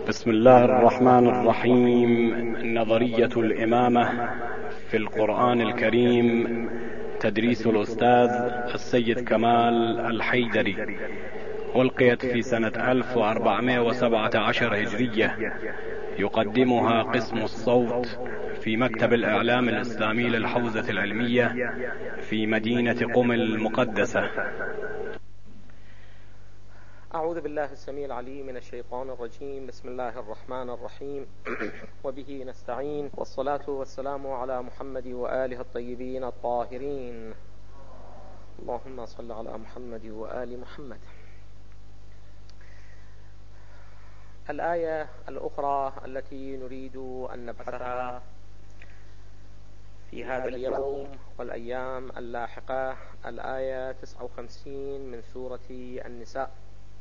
بسم الله الرحمن الرحيم. نظرية الإمامة في القرآن الكريم، تدريس الأستاذ السيد كمال الحيدري، ألقيت في سنة 1417 هجرية. يقدمها قسم الصوت في مكتب الإعلام الإسلامي للحوزة العلمية في مدينة قم المقدسة. أعوذ بالله السميع العليم من الشيطان الرجيم. بسم الله الرحمن الرحيم. وبه نستعين، والصلاة والسلام على محمد وآله الطيبين الطاهرين. اللهم صل على محمد وآل محمد. الآية الأخرى التي نريد أن نبحثها في هذا اليوم والأيام اللاحقة الآية 59 من سورة النساء،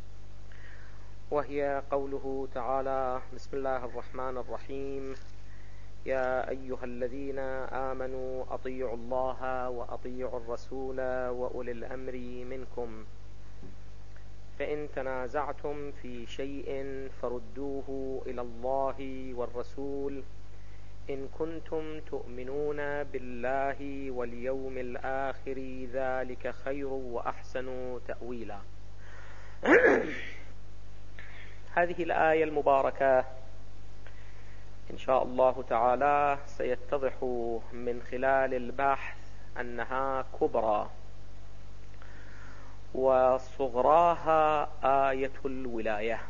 وهي قوله تعالى: بسم الله الرحمن الرحيم. يا أيها الذين آمنوا أطيعوا الله وأطيعوا الرسول وأولي الأمر منكم، فإن تنازعتم في شيء فردوه إلى الله والرسول إن كنتم تؤمنون بالله واليوم الآخر، ذلك خير وأحسن تأويلا. هذه الآية المباركة إن شاء الله تعالى سيتضح من خلال البحث أنها كبرى، وصغراها آية الولاية،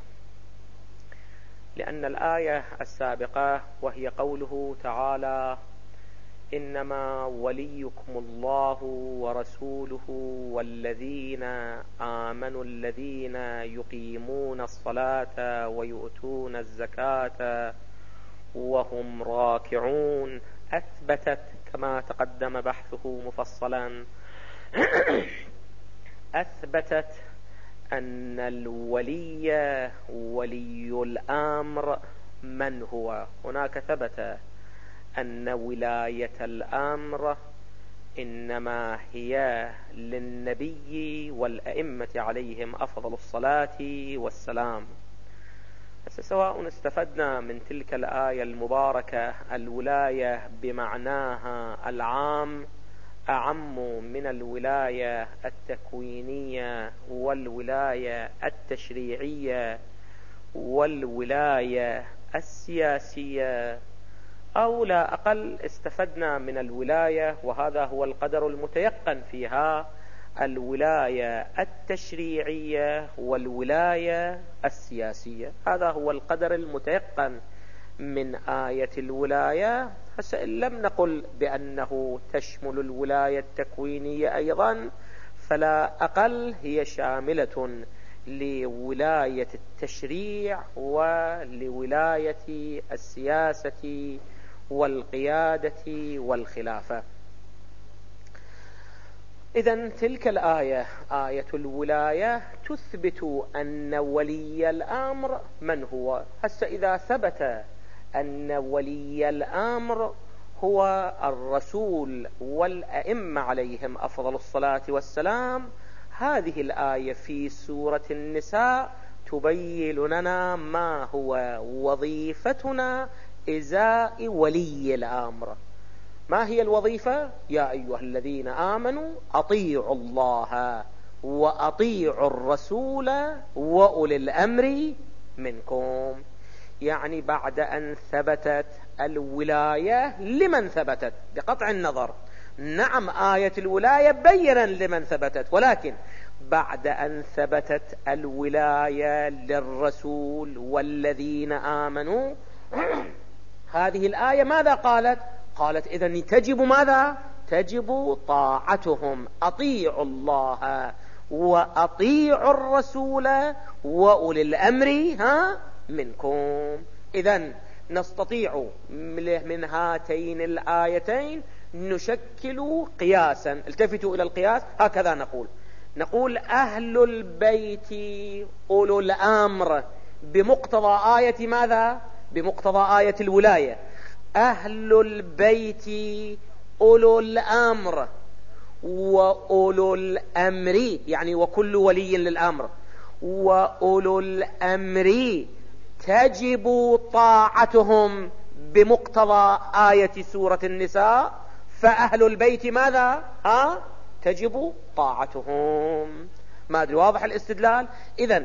لأن الآية السابقة وهي قوله تعالى: إنما وليكم الله ورسوله والذين آمنوا الذين يقيمون الصلاة ويؤتون الزكاة وهم راكعون، أثبتت كما تقدم بحثه مفصلا أثبتت أن الولي ولي الأمر من هو. هناك ثبت أن ولاية الأمر إنما هي للنبي والأئمة عليهم أفضل الصلاة والسلام. سواء استفدنا من تلك الآية المباركة الولاية بمعناها العام أعم من الولاية التكوينية والولاية التشريعية والولاية السياسية، أو لا أقل استفدنا من الولاية، وهذا هو القدر المتيقن فيها، الولاية التشريعية والولاية السياسية. هذا هو القدر المتيقن من آية الولاية. إن لم نقل بأنه تشمل الولاية التكوينية أيضا، فلا أقل هي شاملة لولاية التشريع ولولاية السياسة والقيادة والخلافة. إذن تلك الآية، آية الولاية، تثبت أن ولي الأمر من هو. إذا ثبت أن ولي الأمر هو الرسول والأئمة عليهم أفضل الصلاة والسلام، هذه الآية في سورة النساء تبين لنا ما هو وظيفتنا إزاء ولي الأمر. ما هي الوظيفة؟ يا أيها الذين آمنوا أطيعوا الله وأطيعوا الرسول وأولي الأمر منكم. يعني بعد أن ثبتت الولاية لمن ثبتت بقطع النظر، نعم آية الولاية بينا لمن ثبتت، ولكن بعد أن ثبتت الولاية للرسول والذين آمنوا، هذه الآية ماذا قالت؟ قالت إذن تجب ماذا؟ تجب طاعتهم. أطيعوا الله وأطيعوا الرسول وأولي الأمر منكم. إذن نستطيع من هاتين الآيتين نشكل قياسا. التفتوا إلى القياس، هكذا نقول أهل البيت أولو الأمر بمقتضى آية ماذا؟ بمقتضى آية الولاية. أهل البيت أولو الأمر وأولو الأمر، يعني وكل ولي للأمر، وأولو الأمر تجب طاعتهم بمقتضى آية سورة النساء، فأهل البيت ماذا؟ تجب طاعتهم. ما أدري واضح الاستدلال؟ إذن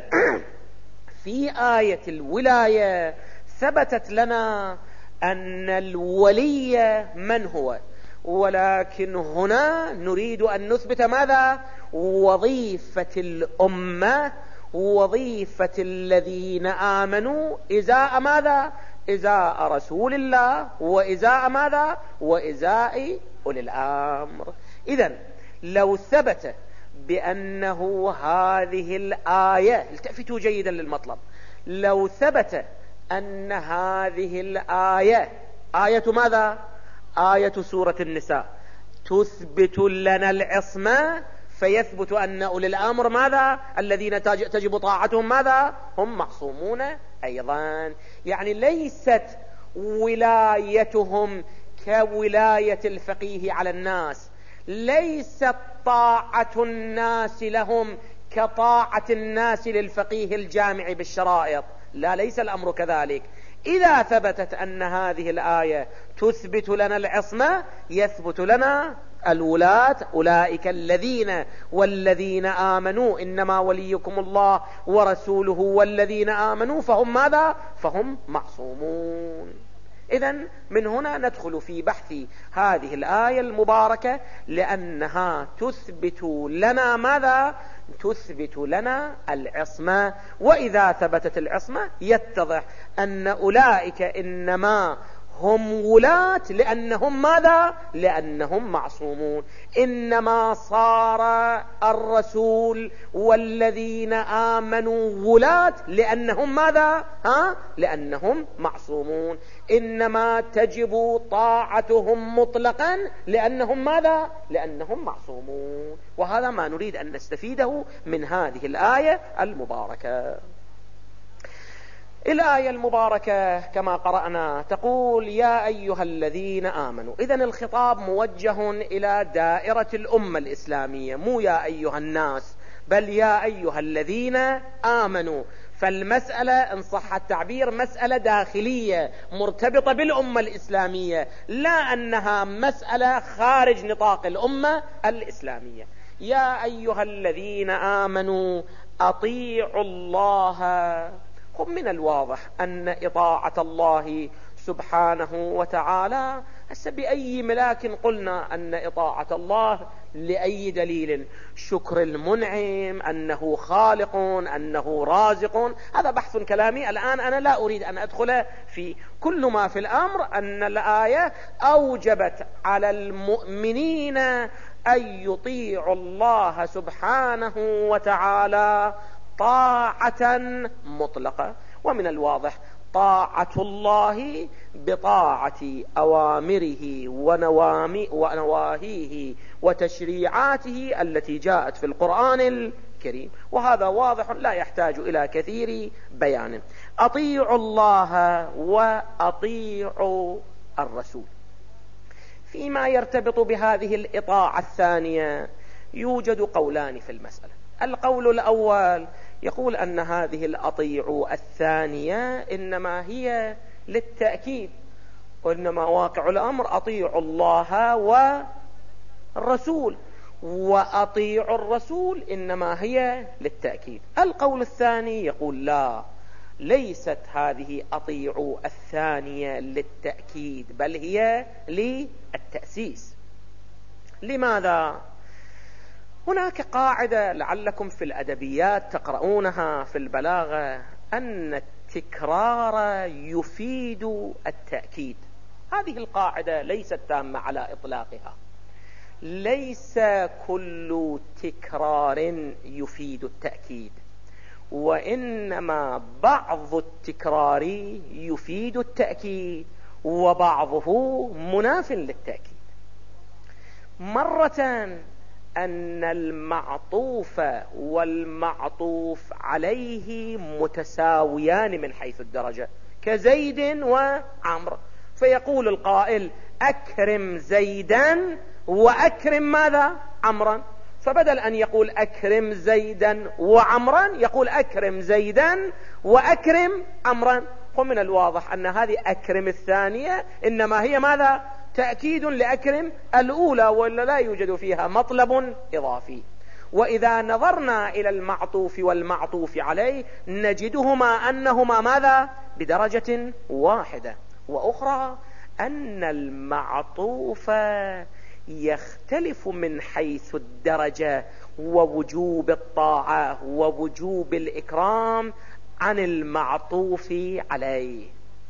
في آية الولاية ثبتت لنا أن الولي من هو، ولكن هنا نريد أن نثبت ماذا؟ وظيفة الأمة، وظيفة الذين آمنوا إزاء ماذا؟ إزاء رسول الله، وإزاء ماذا؟ وإزاء أولي الأمر. إذن لو ثبت بأنه هذه الآية، التفتوا جيدا للمطلب، لو ثبت أن هذه الآية آية ماذا؟ آية سورة النساء تثبت لنا العصمة، فيثبت أن أولي الأمر ماذا؟ الذين تجب طاعتهم ماذا؟ هم معصومون أيضا. يعني ليست ولايتهم كولاية الفقيه على الناس، ليست طاعة الناس لهم كطاعة الناس للفقيه الجامع بالشرائط، لا، ليس الأمر كذلك. إذا ثبتت أن هذه الآية تثبت لنا العصمة، يثبت لنا الولاة، أولئك الذين والذين آمنوا، إنما وليكم الله ورسوله والذين آمنوا، فهم ماذا؟ فهم معصومون. إذن من هنا ندخل في بحث هذه الآية المباركة، لأنها تثبت لنا ماذا؟ تثبت لنا العصمة. وإذا ثبتت العصمة يتضح أن أولئك إنما هم ولاة لأنهم ماذا؟ لأنهم معصومون. إنما صار الرسول والذين آمنوا ولاة لأنهم ماذا؟ لأنهم معصومون. إنما تجب طاعتهم مطلقا لأنهم ماذا؟ لأنهم معصومون. وهذا ما نريد أن نستفيده من هذه الآية المباركة. الآية المباركة كما قرأنا تقول: يا أيها الذين آمنوا. إذن الخطاب موجه إلى دائرة الأمة الإسلامية، مو يا أيها الناس، بل يا أيها الذين آمنوا. فالمسألة إن صح التعبير مسألة داخلية مرتبطة بالأمة الإسلامية، لا أنها مسألة خارج نطاق الأمة الإسلامية. يا أيها الذين آمنوا أطيعوا الله. من الواضح أن إطاعة الله سبحانه وتعالى، هسه بأي ملاك قلنا أن إطاعة الله لأي دليل؟ شكر المنعم، أنه خالق، أنه رازق، هذا بحث كلامي الآن أنا لا أريد أن أدخل في. كل ما في الأمر أن الآية أوجبت على المؤمنين أن يطيعوا الله سبحانه وتعالى طاعة مطلقة. ومن الواضح طاعة الله بطاعة أوامره ونواهيه وتشريعاته التي جاءت في القرآن الكريم، وهذا واضح لا يحتاج إلى كثير بيان. أطيعوا الله وأطيعوا الرسول. فيما يرتبط بهذه الإطاعة الثانية يوجد قولان في المسألة. القول الأول يقول أن هذه الأطيع الثانية إنما هي للتأكيد، وإنما واقع الأمر أطيعوا الله والرسول، وأطيعوا الرسول إنما هي للتأكيد. القول الثاني يقول لا، ليست هذه أطيعوا الثانية للتأكيد، بل هي للتأسيس. لماذا؟ هناك قاعدة لعلكم في الأدبيات تقرؤونها في البلاغة، أن التكرار يفيد التأكيد. هذه القاعدة ليست تامة على إطلاقها، ليس كل تكرار يفيد التأكيد، وإنما بعض التكرار يفيد التأكيد وبعضه مناف للتأكيد. مرة أن المعطوف والمعطوف عليه متساويان من حيث الدرجة، كزيد وعمر، فيقول القائل أكرم زيدا وأكرم ماذا؟ عمرا. فبدل أن يقول أكرم زيدا وعمرا يقول أكرم زيدا وأكرم عمرا. ومن الواضح أن هذه أكرم الثانية إنما هي ماذا؟ تأكيد لأكرم الأولى، ولا لا يوجد فيها مطلب إضافي. وإذا نظرنا إلى المعطوف والمعطوف عليه نجدهما أنهما ماذا؟ بدرجة واحدة. وأخرى أن المعطوف يختلف من حيث الدرجة ووجوب الطاعة ووجوب الإكرام عن المعطوف عليه.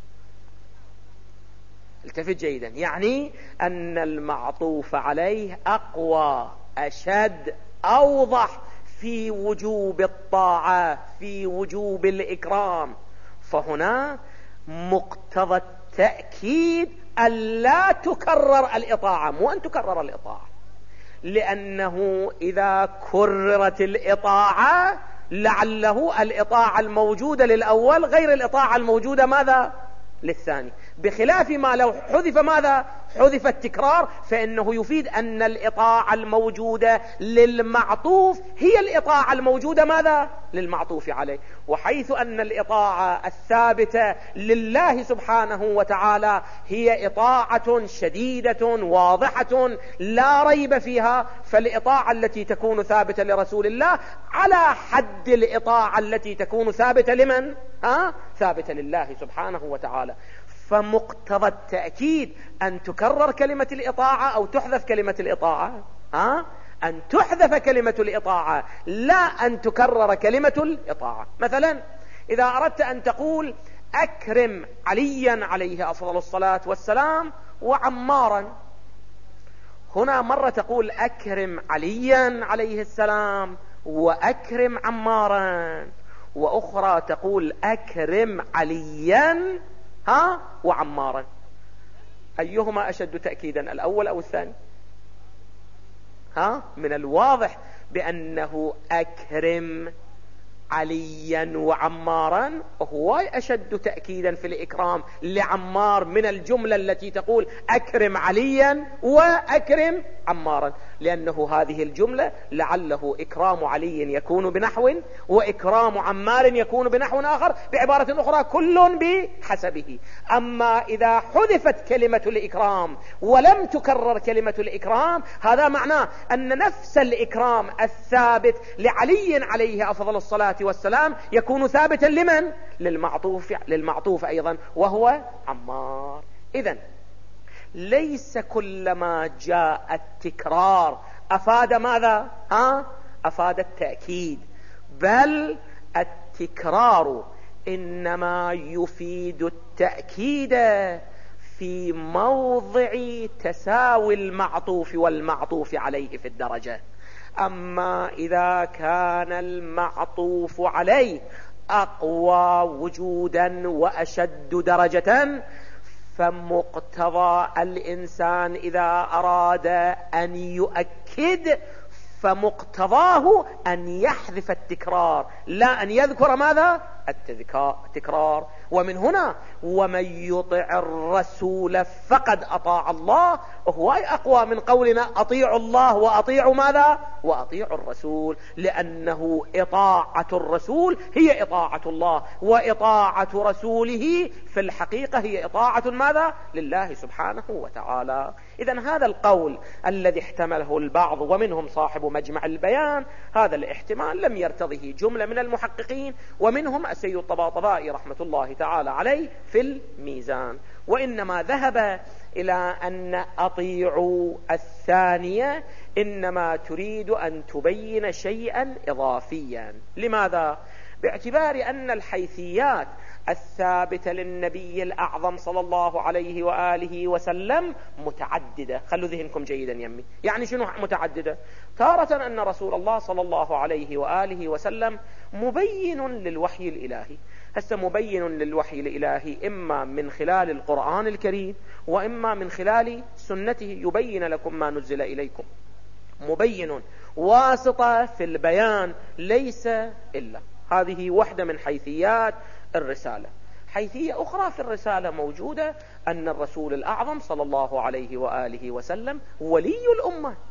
التفت جيدا، يعني أن المعطوف عليه أقوى، أشد، أوضح في وجوب الطاعة، في وجوب الإكرام. فهنا مقتضى التأكيد ألا تكرر الإطاعة، مو أن تكرر الإطاعة، لأنه إذا كررت الإطاعة لعله الإطاعة الموجودة للأول غير الإطاعة الموجودة ماذا؟ للثاني. بخلاف ما لو حذف ماذا؟ حذف التكرار، فإنه يفيد أن الإطاعة الموجودة للمعطوف هي الإطاعة الموجودة ماذا؟ للمعطوف عليه. وحيث أن الإطاعة الثابتة لله سبحانه وتعالى هي إطاعة شديدة واضحة لا ريب فيها، فالإطاعة التي تكون ثابتة لرسول الله على حد الإطاعة التي تكون ثابتة لمن؟ ثابتة لله سبحانه وتعالى. فمقتضى التأكيد أن تكرر كلمة الإطاعة أو تحذف كلمة الإطاعة، أن تحذف كلمة الإطاعة لا أن تكرر كلمة الإطاعة. مثلا إذا أردت أن تقول أكرم عليا عليه أفضل الصلاة والسلام وعمارا، هنا مرة تقول أكرم عليا عليه السلام وأكرم عمارا، وأخرى تقول أكرم عليا وعمارا. أيهما أشد تأكيدا، الأول أو الثاني؟ من الواضح بأنه أكرم عليا وعمارا هو أشد تأكيدا في الإكرام لعمار من الجملة التي تقول أكرم عليا وأكرم عمارا، لأنه هذه الجملة لعله إكرام علي يكون بنحو وإكرام عمار يكون بنحو آخر، بعبارة أخرى كل بحسبه. أما إذا حذفت كلمة الإكرام ولم تكرر كلمة الإكرام، هذا معناه أن نفس الإكرام الثابت لعلي عليه أفضل الصلاة والسلام يكون ثابتا لمن؟ للمعطوف أيضا وهو عمار. إذن ليس كلما جاء التكرار أفاد ماذا؟ أفاد التأكيد، بل التكرار إنما يفيد التأكيد في موضع تساوي المعطوف والمعطوف عليه في الدرجة. أما إذا كان المعطوف عليه أقوى وجودا وأشد درجة، فمقتضى الإنسان إذا أراد أن يؤكد فمقتضاه أن يحذف التكرار لا أن يذكر ماذا؟ التكرار. ومن هنا ومن يطع الرسول فقد أطاع الله هو أقوى من قولنا أطيعوا الله وأطيعوا ماذا؟ وأطيعوا الرسول، لأنه إطاعة الرسول هي إطاعة الله، وإطاعة رسوله في الحقيقة هي إطاعة ماذا؟ لله سبحانه وتعالى. إذن هذا القول الذي احتمله البعض ومنهم صاحب مجمع البيان، هذا الاحتمال لم يرتضه جملة من المحققين، ومنهم السيد الطباطبائي رحمة الله تعالى عليه في الميزان، وإنما ذهب إلى أن أطيعوا الثانية إنما تريد أن تبين شيئا إضافيا. لماذا؟ باعتبار أن الحيثيات الثابتة للنبي الأعظم صلى الله عليه وآله وسلم متعددة. خلوا ذهنكم جيدا يمي، يعني شنو متعددة؟ تارة أن رسول الله صلى الله عليه وآله وسلم مبين للوحي الإلهي، هسه مبين للوحي الإلهي إما من خلال القرآن الكريم وإما من خلال سنته يبين لكم ما نزل إليكم، مبين واسطة في البيان ليس إلا. هذه واحدة من حيثيات الرسالة. حيثية أخرى في الرسالة موجودة أن الرسول الأعظم صلى الله عليه وآله وسلم ولي الأمة،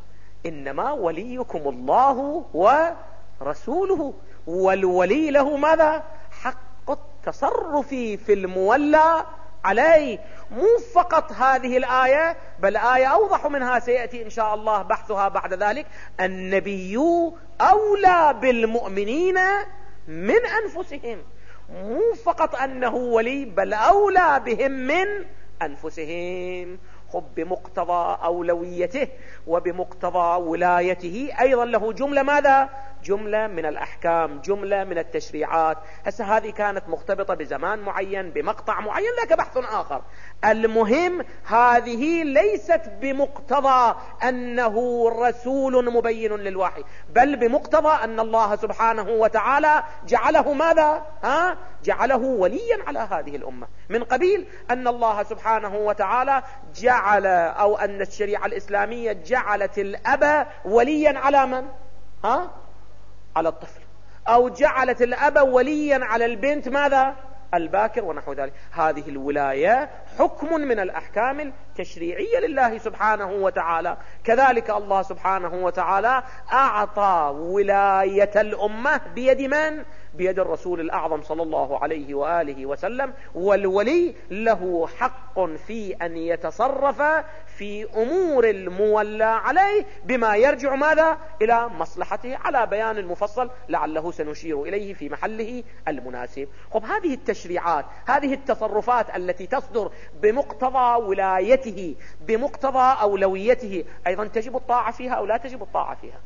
إنما وليكم الله ورسوله، والولي له ماذا؟ حق التصرف في المولى عليه. مو فقط هذه الآية، بل آية أوضح منها سيأتي إن شاء الله بحثها بعد ذلك. النبي أولى بالمؤمنين من أنفسهم، مو فقط أنه ولي، بل أولى بهم من أنفسهم. بمقتضى أولويته وبمقتضى ولايته أيضا له جملة ماذا؟ جملة من الأحكام، جملة من التشريعات. هسه هذه كانت مختبطة بزمان معين بمقطع معين، لك بحث آخر. المهم هذه ليست بمقتضى أنه رسول مبين للوحي، بل بمقتضى أن الله سبحانه وتعالى جعله ماذا؟ جعله وليا على هذه الأمة، من قبيل أن الله سبحانه وتعالى جعل، أو أن الشريعة الإسلامية جعلت الأب وليا على من؟ على الطفل، أو جعلت الأب وليا على البنت ماذا؟ الباكر ونحو ذلك. هذه الولاية حكم من الأحكام التشريعية لله سبحانه وتعالى. كذلك الله سبحانه وتعالى أعطى ولاية الأمة بيد من؟ بيد الرسول الأعظم صلى الله عليه وآله وسلم. والولي له حق في أن يتصرف في أمور المولى عليه بما يرجع ماذا؟ إلى مصلحته، على بيان مفصل لعله سنشير إليه في محله المناسب. هذه التشريعات، هذه التصرفات التي تصدر بمقتضى ولايته، بمقتضى أولويته، أيضا تجب الطاعة فيها أو لا تجب الطاعة فيها؟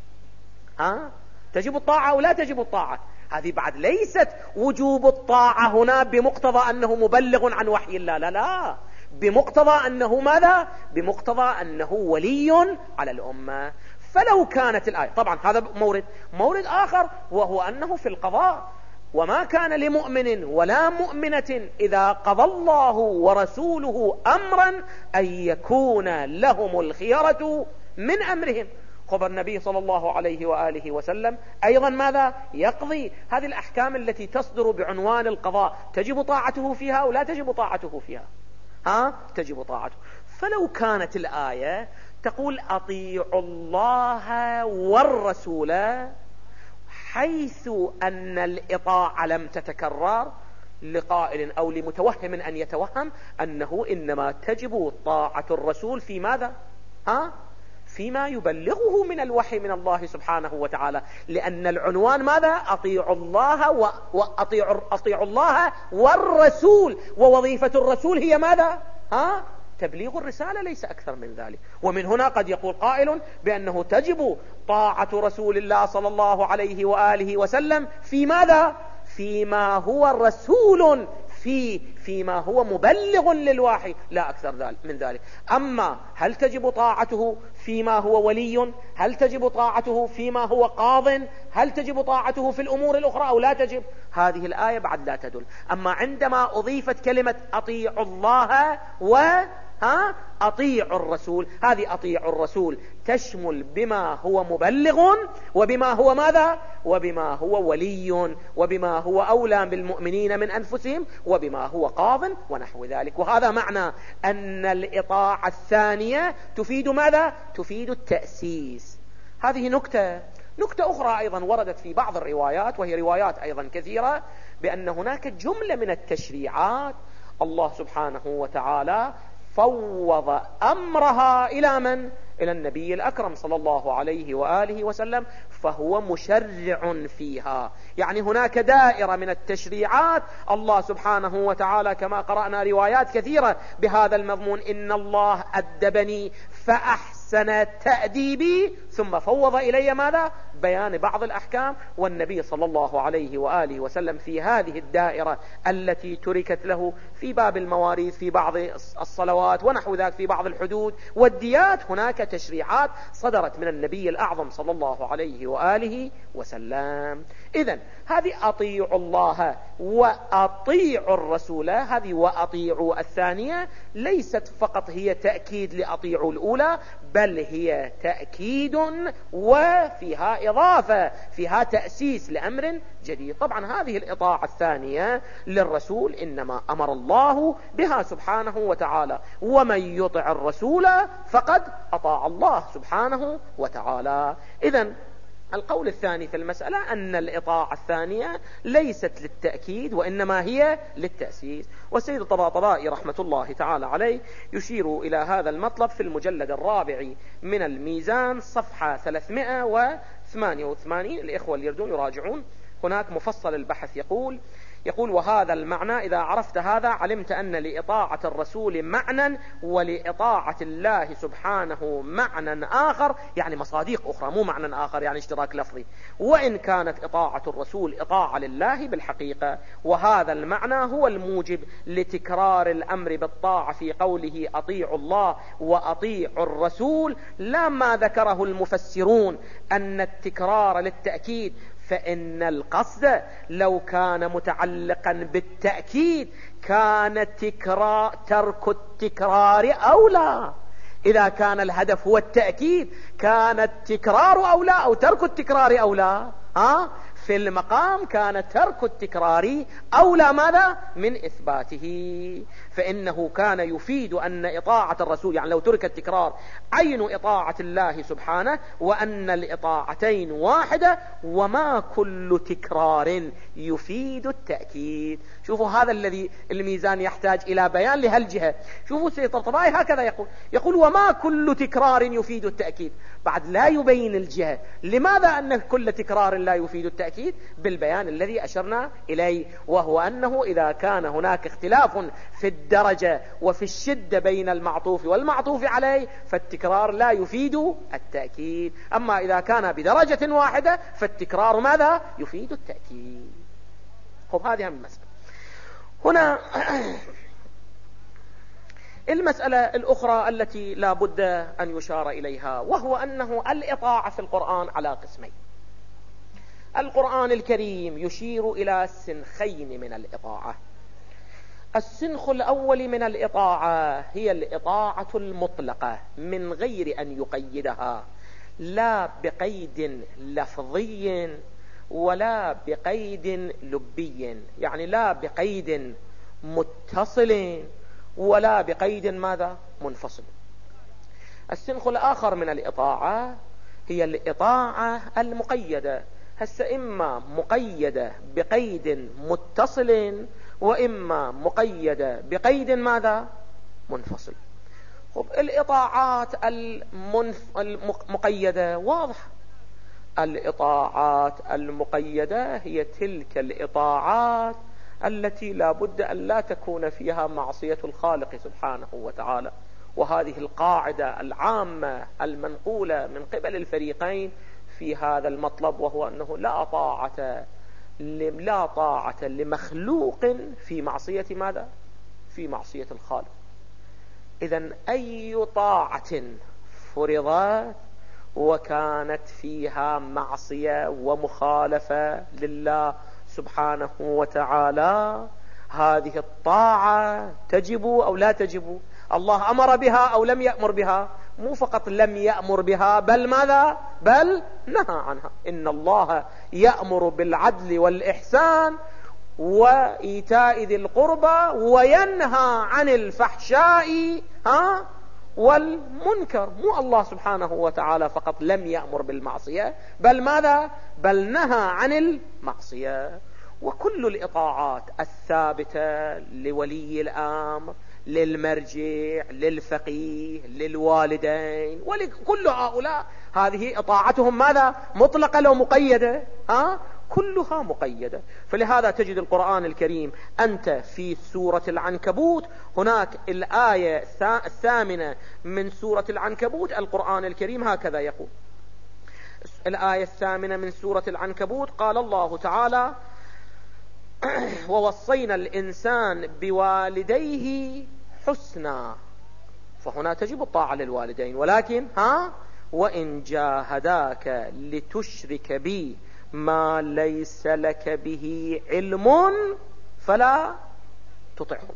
تجب الطاعة أو لا تجب الطاعة؟ هذه بعد ليست وجوب الطاعة هنا بمقتضى أنه مبلغ عن وحي الله، لا لا، بمقتضى أنه ماذا؟ بمقتضى أنه ولي على الأمة. فلو كانت الآية، طبعا هذا مورد آخر، وهو أنه في القضاء: وما كان لمؤمن ولا مؤمنة إذا قضى الله ورسوله أمرا أن يكون لهم الخيرة من أمرهم. خبر النبي صلى الله عليه وآله وسلم أيضا ماذا؟ يقضي. هذه الأحكام التي تصدر بعنوان القضاء تجب طاعته فيها أو لا تجب طاعته فيها؟ تجب طاعته. فلو كانت الآية تقول أطيعوا الله والرسول، حيث أن الإطاعة لم تتكرر، لقائل أو لمتوهم أن يتوهم أنه إنما تجب طاعة الرسول في ماذا؟ فيما يبلغه من الوحي من الله سبحانه وتعالى، لأن العنوان ماذا؟ أطيعوا الله أطيعوا الله والرسول، ووظيفة الرسول هي ماذا؟ تبليغ الرسالة، ليس أكثر من ذلك. ومن هنا قد يقول قائل بأنه تجب طاعة رسول الله صلى الله عليه وآله وسلم في ماذا؟ فيما هو رسول فيما هو مبلغ للوحي، لا أكثر من ذلك. أما هل تجب طاعته فيما هو ولي؟ هل تجب طاعته فيما هو قاض؟ هل تجب طاعته في الأمور الأخرى أو لا تجب؟ هذه الآية بعد لا تدل. أما عندما أضيفت كلمة أطيعوا الله أطيعوا الرسول، هذه أطيعوا الرسول تشمل بما هو مبلغ، وبما هو ماذا؟ وبما هو ولي، وبما هو أولى بالمؤمنين من أنفسهم، وبما هو قاض ونحو ذلك. وهذا معنى أن الإطاعة الثانية تفيد ماذا؟ تفيد التأسيس. هذه نكتة أخرى أيضا وردت في بعض الروايات، وهي روايات أيضا كثيرة، بأن هناك جملة من التشريعات الله سبحانه وتعالى فوض أمرها إلى من؟ إلى النبي الأكرم صلى الله عليه وآله وسلم، فهو مشرع فيها. يعني هناك دائرة من التشريعات الله سبحانه وتعالى، كما قرأنا روايات كثيرة بهذا المضمون: إن الله أدبني فأحسن تأديبي، ثم فوض إلي ماذا؟ بيان بعض الأحكام. والنبي صلى الله عليه وآله وسلم في هذه الدائرة التي تركت له في باب المواريث، في بعض الصلوات ونحو ذلك، في بعض الحدود والديات، هناك تشريعات صدرت من النبي الأعظم صلى الله عليه وآله وسلم. إذن هذه أطيعوا الله وأطيعوا الرسول، هذه وأطيعوا الثانية ليست فقط هي تأكيد لأطيعوا الأولى، بل هي تأكيد وفيها إضافة، فيها تأسيس لأمر جديد. طبعا هذه الإطاعة الثانية للرسول إنما أمر الله بها سبحانه وتعالى، ومن يطع الرسول فقد أطاع الله سبحانه وتعالى. إذن القول الثاني في المسألة أن الإطاعة الثانية ليست للتأكيد وإنما هي للتأسيس. والسيد الطباطبائي رحمة الله تعالى عليه يشير إلى هذا المطلب في المجلد الرابع من الميزان صفحة 388. الإخوة اللي يردون يراجعون، هناك مفصل البحث يقول وهذا المعنى إذا عرفت هذا علمت أن لإطاعة الرسول معنى ولإطاعة الله سبحانه معنى آخر، يعني مصاديق أخرى، مو معنى آخر يعني اشتراك لفظي، وإن كانت إطاعة الرسول إطاعة لله بالحقيقة. وهذا المعنى هو الموجب لتكرار الأمر بالطاعة في قوله أطيعوا الله وأطيعوا الرسول، لا ما ذكره المفسرون أن التكرار للتأكيد، فإن القصد لو كان متعلقا بالتأكيد كان ترك التكرار أولى. إذا كان الهدف هو التأكيد كان التكرار أولى أو ترك التكرار أولى. في المقام كان ترك التكرار أولى ماذا؟ من إثباته، فإنه كان يفيد أن إطاعة الرسول يعني لو ترك التكرار عين إطاعة الله سبحانه، وأن الإطاعتين واحدة، وما كل تكرار يفيد التأكيد. شوفوا هذا الذي الميزان يحتاج إلى بيان لهالجهة. شوفوا السيد الطباطبائي هكذا يقول وما كل تكرار يفيد التأكيد، بعد لا يبين الجهة لماذا أن كل تكرار لا يفيد التأكيد بالبيان الذي أشرنا إليه، وهو أنه إذا كان هناك اختلاف في الدرجة وفي الشدة بين المعطوف والمعطوف عليه فالتكرار لا يفيد التأكيد، أما إذا كان بدرجة واحدة فالتكرار ماذا؟ يفيد التأكيد. خب هذه المسألة. هنا المسألة الأخرى التي لا بد أن يشار إليها، وهو أنه الإطاعة في القرآن على قسمين. القرآن الكريم يشير إلى سنخين من الإطاعة. السنخ الأول من الإطاعة هي الإطاعة المطلقة من غير أن يقيدها، لا بقيد لفظي ولا بقيد لبي، يعني لا بقيد متصل ولا بقيد ماذا؟ منفصل. السنخ الآخر من الإطاعة هي الإطاعة المقيدة، إما مقيدة بقيد متصل وإما مقيدة بقيد ماذا؟ منفصل. الإطاعات المقيدة واضحة. الإطاعات المقيدة هي تلك الإطاعات التي لا بد أن لا تكون فيها معصية الخالق سبحانه وتعالى، وهذه القاعدة العامة المنقولة من قبل الفريقين في هذا المطلب، وهو أنه لا طاعة لمخلوق في معصية ماذا؟ في معصية الخالق. إذن أي طاعة فرضت وكانت فيها معصية ومخالفة لله سبحانه وتعالى، هذه الطاعة تجب أو لا تجب؟ الله أمر بها أو لم يأمر بها؟ مو فقط لم يأمر بها، بل ماذا؟ بل نهى عنها. إن الله يأمر بالعدل والإحسان وإيتاء ذي القربى وينهى عن الفحشاء والمنكر. مو الله سبحانه وتعالى فقط لم يأمر بالمعصية، بل ماذا؟ بل نهى عن المعصية. وكل الإطاعات الثابتة لولي الأمر، للمرجع، للفقيه، للوالدين، ولكل هؤلاء هذه إطاعتهم ماذا؟ مطلقة لو مقيدة؟ كلها مقيدة. فلهذا تجد القرآن الكريم أنت في سورة العنكبوت، هناك الآية 8 من سورة العنكبوت، القرآن الكريم هكذا يقول. الآية 8 من سورة العنكبوت قال الله تعالى: ووصينا الإنسان بوالديه حسنا. فهنا تجب الطاعة للوالدين، ولكن وإن جاهداك لتشرك بي ما ليس لك به علم فلا تطعهم.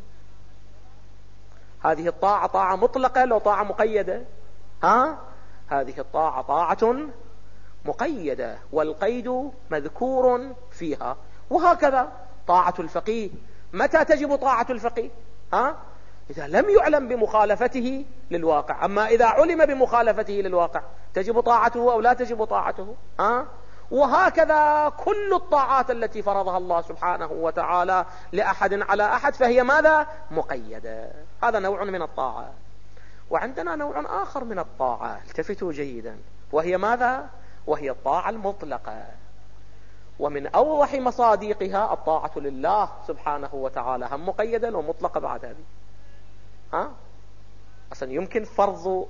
هذه الطاعة طاعة مطلقة لو طاعة مقيدة؟ هذه الطاعة طاعة مقيدة، والقيد مذكور فيها. وهكذا طاعة الفقيه، متى تجب طاعة الفقيه؟ إذا لم يعلم بمخالفته للواقع. أما إذا علم بمخالفته للواقع تجب طاعته أو لا تجب طاعته؟ وهكذا كل الطاعات التي فرضها الله سبحانه وتعالى لأحد على أحد فهي ماذا؟ مقيدة. هذا نوع من الطاعة. وعندنا نوع آخر من الطاعة، التفتوا جيدا، وهي ماذا؟ وهي الطاعة المطلقة. ومن أوضح مصادقها الطاعة لله سبحانه وتعالى، هم مقيدة ومطلقة بعد هذه. أصلا يمكن فرض،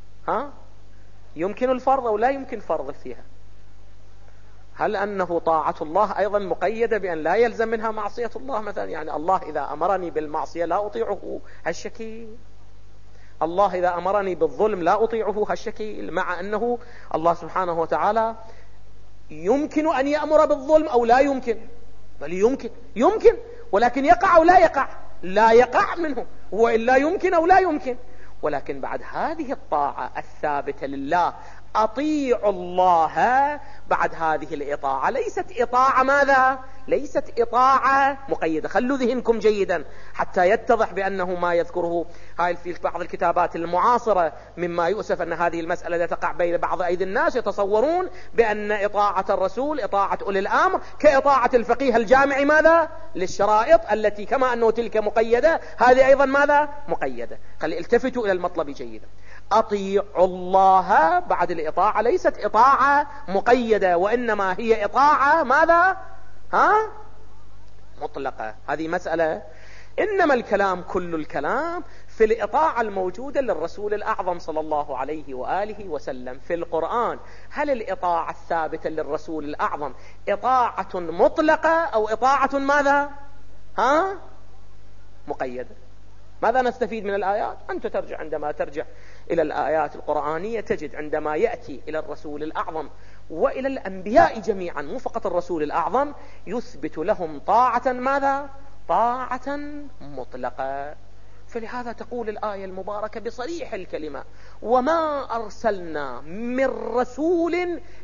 يمكن الفرض أو لا يمكن فرض فيها. هل أنه طاعة الله أيضا مقيدة بأن لا يلزم منها معصية الله مثلا؟ يعني الله إذا أمرني بالمعصية لا أطيعه، هالشكيل. الله إذا أمرني بالظلم لا أطيعه، هالشكيل. مع أنه الله سبحانه وتعالى يمكن أن يأمر بالظلم أو لا يمكن، بل يمكن، ولكن يقع أو لا يقع؟ لا يقع منه، وإلا يمكن أو لا يمكن. ولكن بعد هذه الطاعة الثابتة لله، أطيعوا الله، بعد هذه الإطاعة ليست إطاعة ماذا؟ ليست إطاعة مقيدة. خلوا ذهنكم جيدا حتى يتضح بأنه ما يذكره هاي في بعض الكتابات المعاصرة. مما يؤسف أن هذه المسألة لا تقع بين بعض أيدي الناس، يتصورون بأن إطاعة الرسول، إطاعة أولي الأمر، كإطاعة الفقيه الجامع ماذا؟ للشرائط التي كما أنه تلك مقيدة، هذه أيضا ماذا؟ مقيدة. التفتوا إلى المطلب جيدا. أطيعوا الله بعد الإطاعة ليست إطاعة مقيدة، وإنما هي إطاعة ماذا؟ مطلقة. هذه مسألة. إنما الكلام، كل الكلام في الإطاعة الموجودة للرسول الأعظم صلى الله عليه وآله وسلم في القرآن. هل الإطاعة الثابتة للرسول الأعظم إطاعة مطلقة أو إطاعة ماذا؟ مقيدة. ماذا نستفيد من الآيات؟ أنت عندما ترجع إلى الآيات القرآنية تجد عندما يأتي إلى الرسول الأعظم وإلى الأنبياء جميعا، مو فقط الرسول الأعظم، يثبت لهم طاعة ماذا؟ طاعة مطلقة. فلهذا تقول الآية المباركة بصريح الكلمة: وما أرسلنا من رسول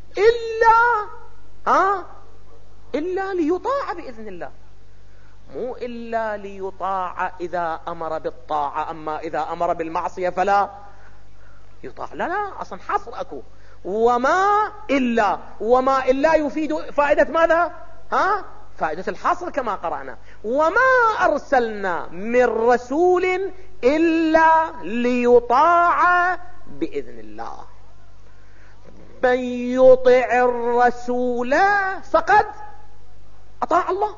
إلا ليطاع بإذن الله. مو إلا ليطاع إذا أمر بالطاعة، أما إذا أمر بالمعصية فلا يطاع. لا، أصلا حصر أكو. وما إلا يفيد فائدة ماذا؟ فائدة الحصر كما قرأنا. وما أرسلنا من رسول إلا ليطاع بإذن الله. من يطع الرسول فقد أطاع الله.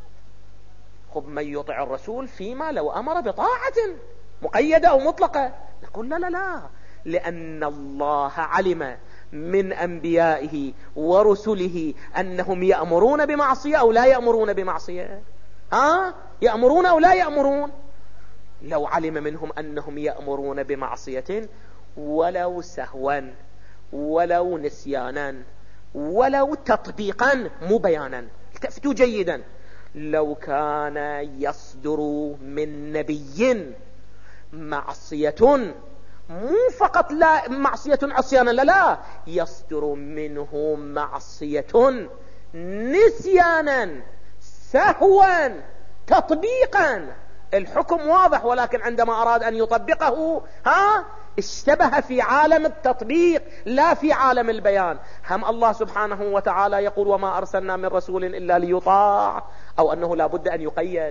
من يطع الرسول فيما لو أمر بطاعة مقيدة أو مطلقة، نقول لا، لأن الله علم من أنبيائه ورسله أنهم يأمرون بمعصية أو لا يأمرون بمعصية. يأمرون أو لا يأمرون؟ لو علم منهم أنهم يأمرون بمعصية ولو سهوا ولو نسيانا ولو تطبيقا مو بيانا، التفتوا جيدا، لو كان يصدر من نبي معصية، مو فقط لا معصية عصيانا، لا، يصدر منه معصية نسيانا سهوا تطبيقا، الحكم واضح، ولكن عندما أراد أن يطبقه اشتبه في عالم التطبيق لا في عالم البيان. هم الله سبحانه وتعالى يقول: وما أرسلنا من رسول إلا ليطاع، أو أنه لا بد أن يقيد؟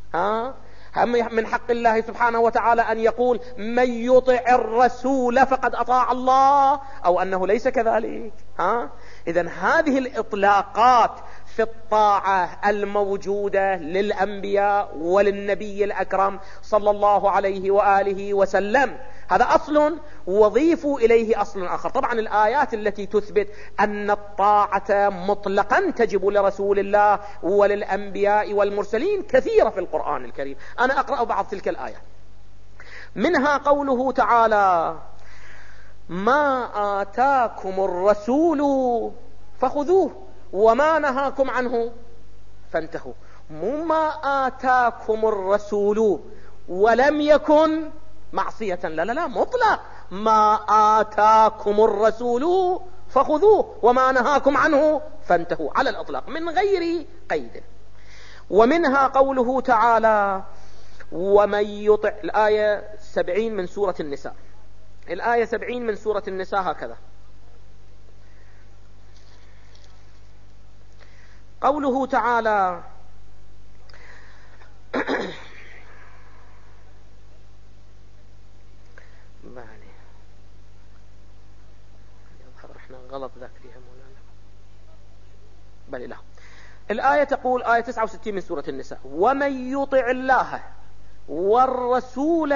هم من حق الله سبحانه وتعالى أن يقول: من يطع الرسول فقد أطاع الله، أو أنه ليس كذلك؟ إذن هذه الإطلاقات في الطاعة الموجودة للأنبياء وللنبي الأكرم صلى الله عليه وآله وسلم، هذا أصل، وضيفوا إليه أصل آخر. طبعا الآيات التي تثبت أن الطاعة مطلقا تجب لرسول الله وللأنبياء والمرسلين كثيرة في القرآن الكريم. أنا أقرأ بعض تلك الآيات. منها قوله تعالى: ما آتاكم الرسول فخذوه وما نهاكم عنه فانتهوا. مو ما آتاكم الرسول ولم يكن معصية، لا لا لا، مطلق. ما آتاكم الرسول فخذوه وما نهاكم عنه فانتهوا، على الإطلاق من غير قيد. ومنها قوله تعالى: ومن يطع، الآية 70 من سورة النساء. الآية 70 من سورة النساء هكذا: قوله تعالى: احنا غلط ذاك فيها مولانا، بل لا. الآية تقول، آية 69 من سورة النساء: ومن يطع الله والرسول.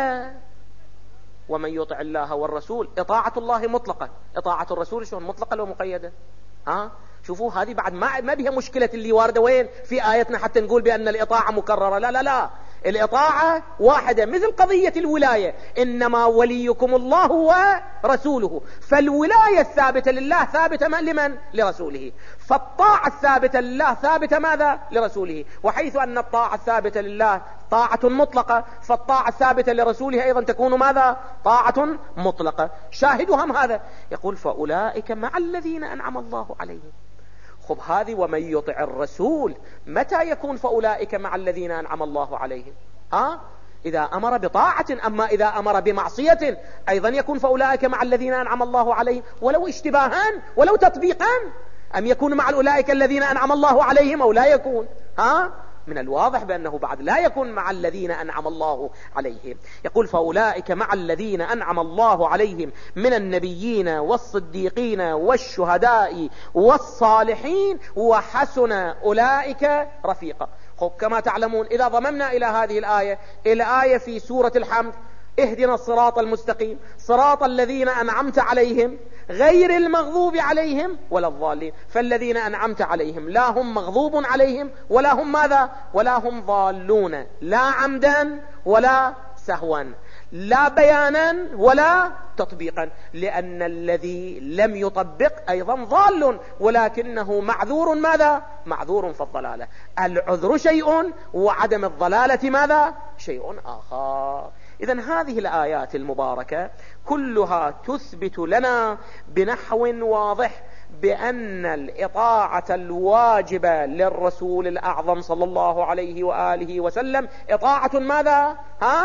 ومن يطع الله والرسول، إطاعة الله مطلقة. إطاعة الرسول شلون مطلقة لو مقيدة؟ شوفوا هذه بعد ما بها مشكلة اللي واردة وين في آيتنا حتى نقول بأن الإطاعة مكررة. لا لا لا، الإطاعة واحدة، مثل قضية الولاية: إنما وليكم الله ورسوله. فالولاية الثابتة لله ثابتة لمن؟ لرسوله. فالطاعة الثابتة لله ثابتة ماذا؟ لرسوله. وحيث أن الطاعة الثابتة لله طاعة مطلقة، فالطاعة الثابتة لرسوله أيضا تكون ماذا؟ طاعة مطلقة. شاهدهم هذا، يقول: فأولئك مع الذين أنعم الله عليهم. خب هذه ومن يطع الرسول، متى يكون فأولئك مع الذين أنعم الله عليهم؟ إذا أمر بطاعة. أما إذا أمر بمعصية أيضا يكون فأولئك مع الذين أنعم الله عليهم، ولو اشتباها ولو تطبيقا. أم يكون مع أولئك الذين أنعم الله عليهم أو لا يكون؟ من الواضح بأنه بعد لا يكون مع الذين أنعم الله عليهم. يقول: فأولئك مع الذين أنعم الله عليهم من النبيين والصديقين والشهداء والصالحين وحسن أولئك رفيقا. كما تعلمون إذا ضممنا إلى هذه الآية في سورة الحمد: اهدنا الصراط المستقيم صراط الذين أنعمت عليهم غير المغضوب عليهم ولا الضالين. فالذين أنعمت عليهم لا هم مغضوب عليهم ولا هم ماذا؟ ولا هم ضالون، لا عمدا ولا سهوا، لا بيانا ولا تطبيقا، لأن الذي لم يطبق أيضا ضال، ولكنه معذور. ماذا؟ معذور في الضلالة. العذر شيء وعدم الضلالة ماذا؟ شيء آخر. إذن هذه الآيات المباركة كلها تثبت لنا بنحو واضح بأن الإطاعة الواجبة للرسول الأعظم صلى الله عليه وآله وسلم إطاعة ماذا؟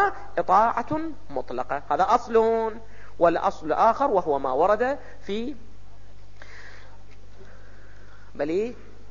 إطاعة مطلقة. هذا أصل. والأصل آخر وهو ما ورد في بل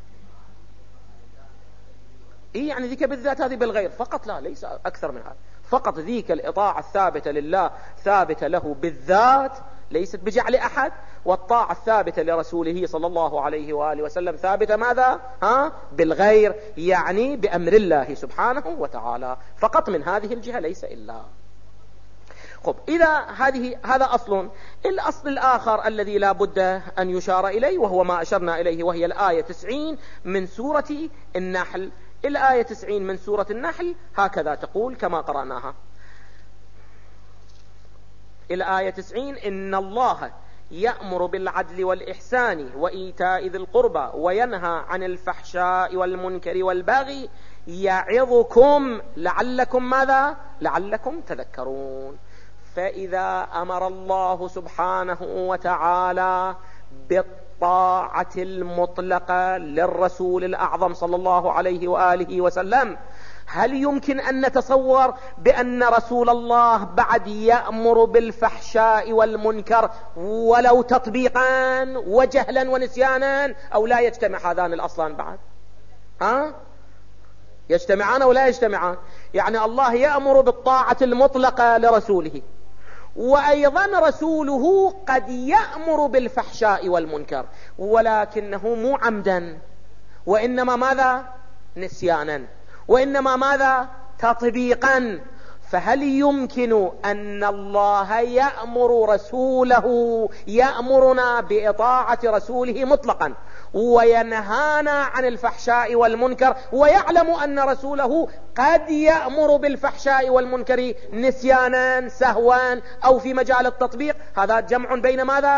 يعني ذيك بالذات هذه بالغير فقط، لا ليس أكثر من هذا. فقط ذيك الإطاعة الثابتة لله ثابتة له بالذات، ليست بجعل أحد. والطاعة الثابتة لرسوله صلى الله عليه وآله وسلم ثابتة ماذا؟ بالغير، يعني بأمر الله سبحانه وتعالى فقط. من هذه الجهة ليس إلا. خب إذا هذا أصل. الأصل الآخر الذي لا بد أن يشار إليه وهو ما أشرنا إليه، وهي الآية 90 من سورة النحل. الآية 90 من سورة النحل هكذا تقول كما قرأناها. الآية 90: إن الله يأمر بالعدل والإحسان وإيتاء ذي القربى وينهى عن الفحشاء والمنكر والبغي يعظكم لعلكم ماذا؟ لعلكم تذكرون. فإذا أمر الله سبحانه وتعالى بالطاعة المطلقة للرسول الأعظم صلى الله عليه وآله وسلم، هل يمكن أن نتصور بأن رسول الله بعد يأمر بالفحشاء والمنكر ولو تطبيقا وجهلا ونسيانا، أو لا يجتمع هذان الأصلان بعد؟ يجتمعان أو لا يجتمعان؟ يعني الله يأمر بالطاعة المطلقة لرسوله، وأيضا رسوله قد يأمر بالفحشاء والمنكر، ولكنه مو عمدا، وإنما ماذا؟ نسيانا، وإنما ماذا؟ تطبيقا. فهل يمكن أن الله يأمر رسوله، يأمرنا بإطاعة رسوله مطلقا، وينهانا عن الفحشاء والمنكر، ويعلم أن رسوله قد يأمر بالفحشاء والمنكر نسيانا سهوا أو في مجال التطبيق؟ هذا جمع بين ماذا؟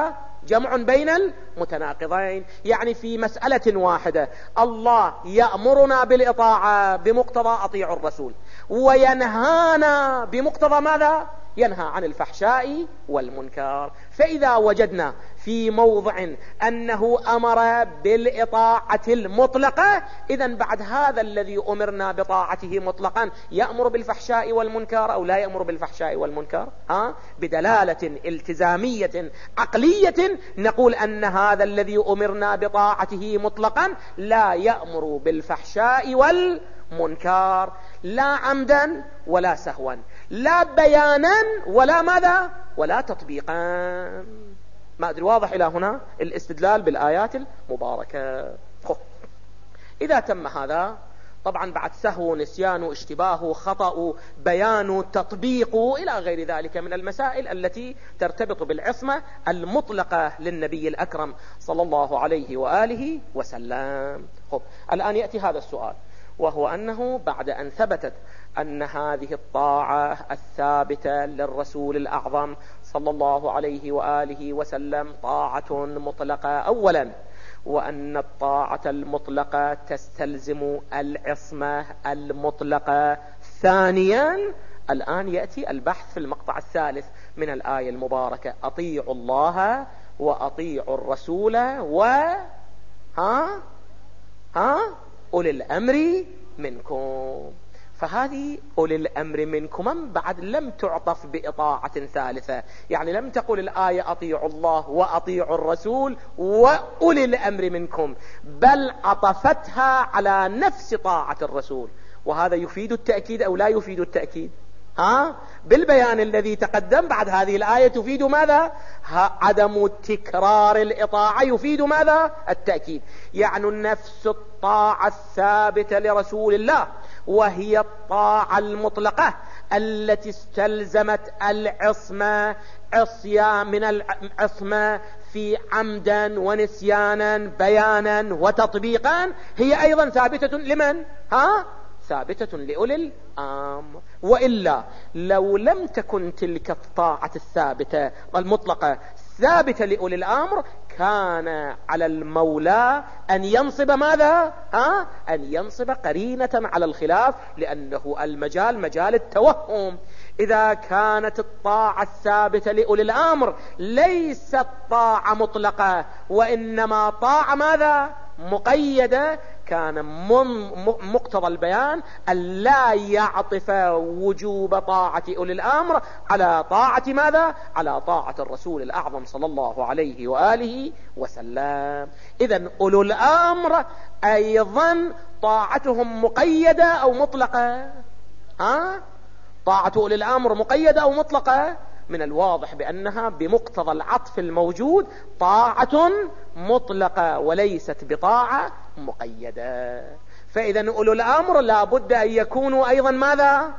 جمع بين المتناقضين. يعني في مسألة واحدة الله يأمرنا بالإطاعة بمقتضى أطيعوا الرسول، وينهانا بمقتضى ماذا؟ ينهى عن الفحشاء والمنكر. فإذا وجدنا في موضع أنه أمر بالإطاعة المطلقة، إذن بعد هذا الذي أمرنا بطاعته مطلقا يأمر بالفحشاء والمنكر أو لا يأمر بالفحشاء والمنكر؟ بدلالة التزامية عقلية نقول أن هذا الذي أمرنا بطاعته مطلقا لا يأمر بالفحشاء والمنكر، لا عمدا ولا سهوا، لا بيانا ولا ماذا؟ ولا تطبيقا. ما أدري واضح إلى هنا الاستدلال بالآيات المباركة. إذا تم هذا طبعا بعد سهو، نسيان، اشتباه، خطأ، بيان، تطبيق إلى غير ذلك من المسائل التي ترتبط بالعصمة المطلقة للنبي الأكرم صلى الله عليه وآله وسلم. الآن يأتي هذا السؤال، وهو أنه بعد أن ثبتت أن هذه الطاعة الثابتة للرسول الأعظم صلى الله عليه وآله وسلم طاعة مطلقة أولا، وأن الطاعة المطلقة تستلزم العصمة المطلقة ثانيا، الآن يأتي البحث في المقطع الثالث من الآية المباركة: أطيعوا الله وأطيعوا الرسول أولي الأمر منكم. فهذه أولي الأمر منكم بعد لم تعطف بإطاعة ثالثة، يعني لم تقل الآية أطيعوا الله وأطيعوا الرسول وأولي الأمر منكم، بل عطفتها على نفس طاعة الرسول. وهذا يفيد التأكيد أو لا يفيد التأكيد؟ بالبيان الذي تقدم بعد هذه الآية تفيد ماذا؟ عدم تكرار الإطاعة، يفيد ماذا؟ التأكيد. يعني نفس الطاعة الثابتة لرسول الله، وهي الطاعة المطلقة التي استلزمت العصمة، عصيان من العصمة في عمدا ونسيانا بيانا وتطبيقا، هي أيضا ثابتة لمن؟ ثابتة لأولي الأمر. وإلا لو لم تكن تلك الطاعة الثابتة المطلقة ثابتة لأولي الأمر، كان على المولى أن ينصب ماذا؟ أن ينصب قرينة على الخلاف، لأنه المجال مجال التوهم. إذا كانت الطاعة الثابتة لأولي الأمر ليست طاعة مطلقة، وإنما طاعة ماذا؟ مقيدة، كان مقتضى البيان أن لا يعطف وجوب طاعة أولي الأمر على طاعة ماذا؟ على طاعة الرسول الأعظم صلى الله عليه وآله وسلم. إذن أولو الأمر أيضا طاعتهم مقيدة أو مطلقة؟ طاعة أولي الأمر مقيدة أو مطلقة؟ من الواضح بأنها بمقتضى العطف الموجود طاعة مطلقة وليست بطاعة مقيدة. فإذا أولو الأمر لا بد أن يكونوا أيضا ماذا؟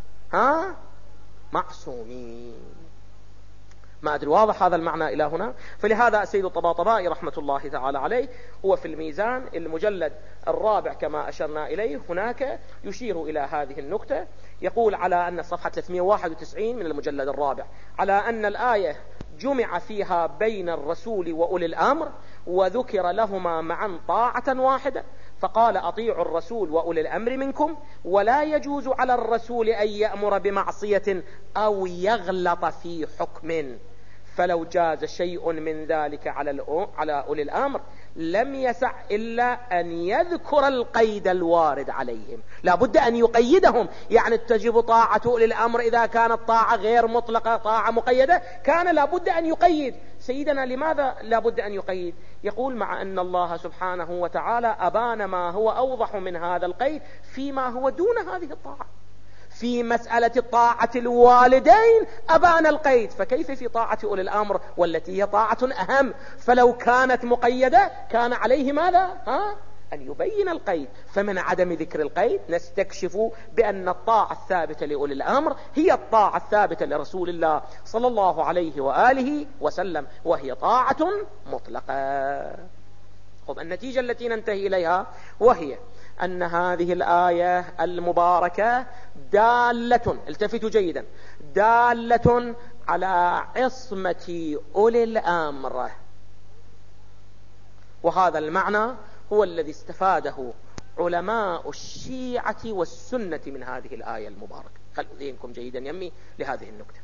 معصومين. ما أدري واضح هذا المعنى إلى هنا؟ فلهذا السيد الطباطبائي رحمة الله تعالى عليه هو في الميزان المجلد الرابع كما أشرنا إليه هناك يشير إلى هذه النكتة، يقول على أن صفحة 391 من المجلد الرابع، على أن الآية جمع فيها بين الرسول وأولي الأمر وذكر لهما معا طاعة واحدة، فقال أطيعوا الرسول وأولي الأمر منكم، ولا يجوز على الرسول أن يأمر بمعصية أو يغلط في حكم، فلو جاز شيء من ذلك على أولي الأمر لم يسع إلا أن يذكر القيد الوارد عليهم. لا بد أن يقيدهم، يعني تجب طاعة أولي الأمر إذا كانت طاعة غير مطلقة طاعة مقيدة، كان لا بد أن يقيد. سيدنا لماذا لا بد أن يقيد؟ يقول مع أن الله سبحانه وتعالى أبان ما هو أوضح من هذا القيد فيما هو دون هذه الطاعة. في مسألة طاعة الوالدين أبان القيد، فكيف في طاعة أولي الأمر والتي هي طاعة أهم؟ فلو كانت مقيدة كان عليه ماذا؟ أن يبين القيد. فمن عدم ذكر القيد نستكشف بأن الطاعة الثابتة لأولي الأمر هي الطاعة الثابتة لرسول الله صلى الله عليه وآله وسلم، وهي طاعة مطلقة. النتيجة التي ننتهي إليها وهي أن هذه الآية المباركة دالة، التفتوا جيدا، دالة على عصمة أولي الأمر وهذا المعنى هو الذي استفاده علماء الشيعة والسنة من هذه الآية المباركة. خلوا ذهنكم جيدا يمي لهذه النكتة.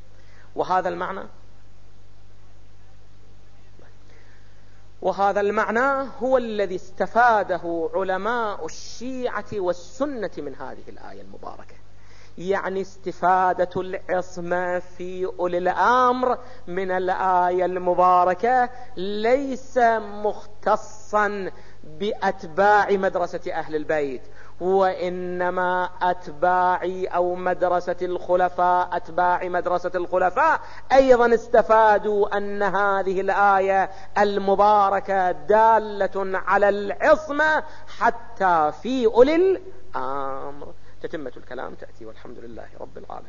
وهذا المعنى هو الذي استفاده علماء الشيعة والسنة من هذه الآية المباركة، يعني استفادة العصمة في أولي الأمر من الآية المباركة ليس مختصا بأتباع مدرسة أهل البيت، وإنما أتباع مدرسة الخلفاء أيضا استفادوا أن هذه الآية المباركة دالة على العصمة حتى في أولي الأمر. تتمة الكلام تأتي، والحمد لله رب العالمين.